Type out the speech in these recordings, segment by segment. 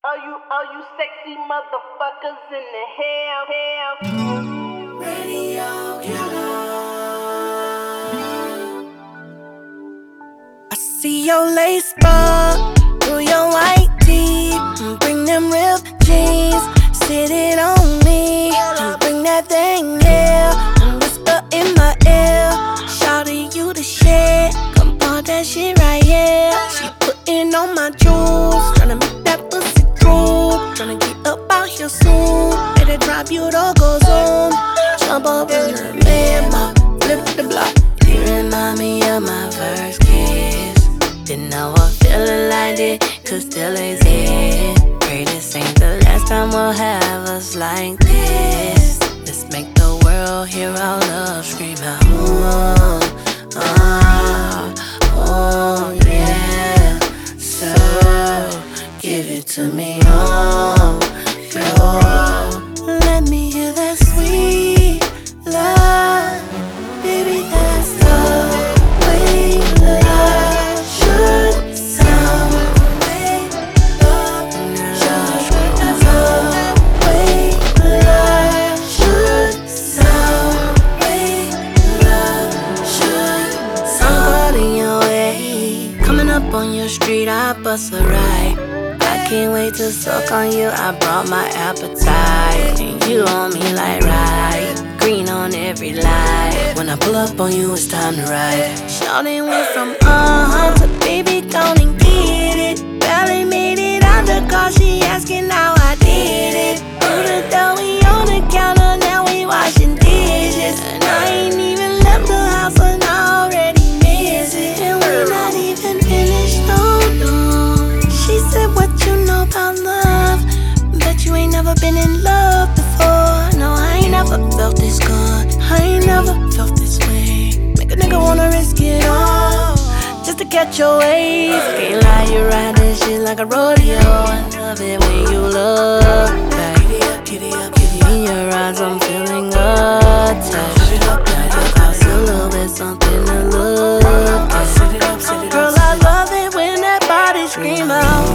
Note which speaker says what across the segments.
Speaker 1: All you sexy motherfuckers in the hell. Radio killer.
Speaker 2: I see your lace front through your white tee. Bring them ripped jeans, sit it on me. Bring that thing, yeah, and whisper in my ear. Shawty, you the shit. Come pop that shit right here. She putting on my jewels, tryna make that pussy drool. Tryna get up out here soon. Let it drop, you don't go zoom. Jump up in the limo, flip the block. You remind me of my first kiss. Didn't know I'm feeling like it, could still exist. Pray this ain't the last time we'll have us like this. Let's make the world hear our love scream out. Oh, oh, oh yeah. So give it to me, oh, oh. Let me hear that sweet love. Baby, that's the way love should sound. Way love should sound. Way love should sound. Way love should sound. I'm calling your way. Coming up on your street, I bust a right. I can't wait to suck on you. I brought my appetite, and you on me like right. Green on every light. When I pull up on you, it's time to ride. Shawty went from to baby, gon' and get it. Barely made it out the car, she asking how I did it. Through the door, we on the counter, now we washing dishes. And I ain't even left the house, and I already miss it. And we not even finished, no. She said, what you know about love? Bet you ain't never been in love before. No, I ain't never felt this good. I ain't never felt this way. Make a nigga wanna risk it all just to catch your wave. Can't lie, you ride this shit like a rodeo. I love it when you look back. Giddy up, giddy up, giddy up. In your eyes, I'm feeling attached. Now cost a little bit something to look at. Girl, I love it when that body scream out.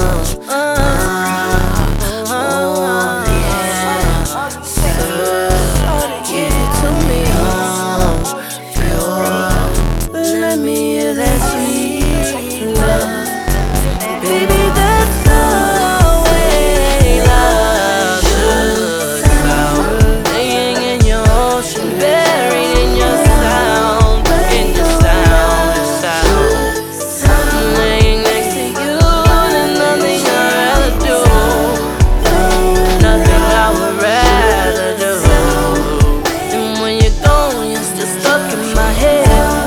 Speaker 2: Let me hear that sweet love. Baby, that's the way love should sound. Laying in your ocean, buried in your sound. In your sound. Laying next to you, there's nothing I'd rather do. Nothing I would rather do. And when you're gone, you're still stuck in my head.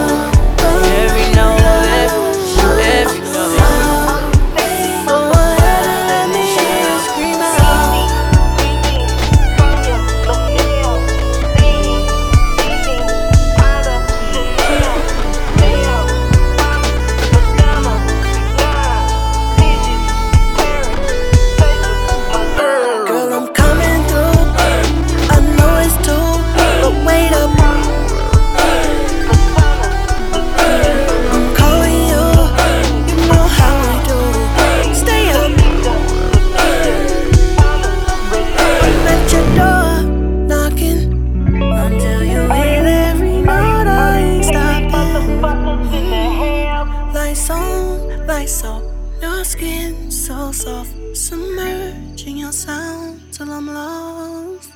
Speaker 2: Like so, your skin so soft, submerging your sound till I'm lost.